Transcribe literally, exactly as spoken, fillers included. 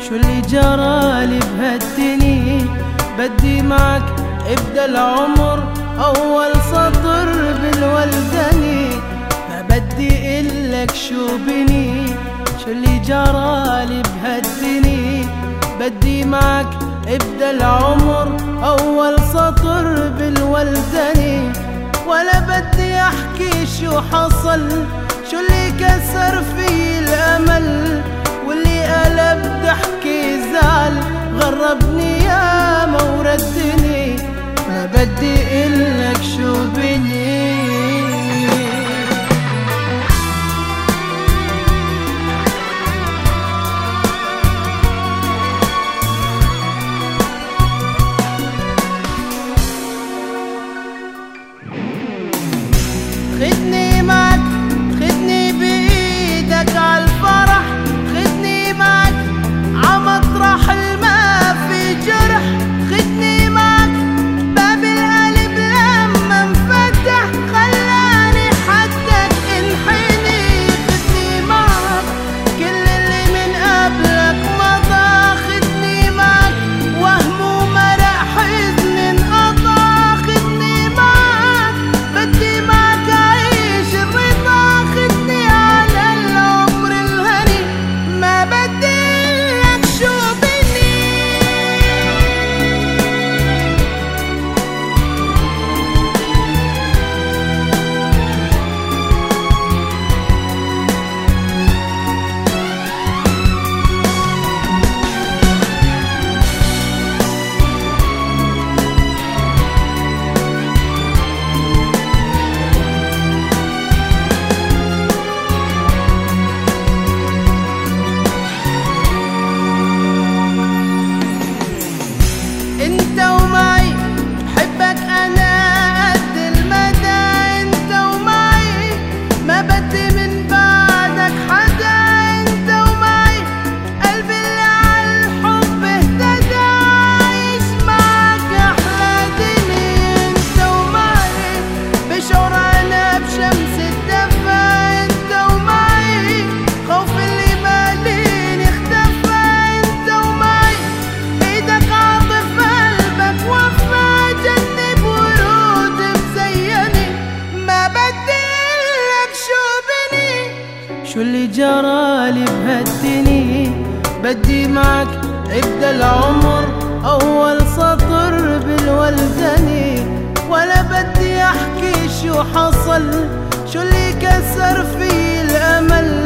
شو اللي جرالي بهالدني؟ بدي معك ابدا العمر اول سطر بالولدني، ما بدي إلك شو بني. شو اللي جرالي بهالدني؟ بدي معك ابدا العمر اول سطر بالولدني، ولا بدي احكي شو حصل، شو اللي كسر في الامل، واللي قلب ضحكي زعل غربني يا ما وردني، ما بدي إلك شو بني. خدني معك خدني بإيدك عالفرح، خدني معك عمطرح الما في جرح، خدني معك باب القلب لما انفتح خلاني حدك انحني، خدني معك كل اللي من قبلك مضى، خدني معك وهم ومرق حزن انقطع، خدني معك بدي معك أعيش الرضا، خدني على العمر الهني، ما بدي لك شو بني. انت ومعي بحبك انا قد المدى، انت ومعي ما بدي من بعدك حدا، انت ومعي قلبي اللي عالحب اهتدى، عايش معك احلى دنيا، انت ومعي بشعر انا بشمس الدفا، انت ومعي خوف اللي ماليني اختفى، انت ومعي ايدك عاطف قلبك وفى، جنب ورود مزيني، ما بدي لك شو بني. شو اللي جرالي بهالدني؟ بدي معك ابدا العمر اول سطر بالولدني، ولا بدي احكي شو حصل، شو اللي كسر في الامل،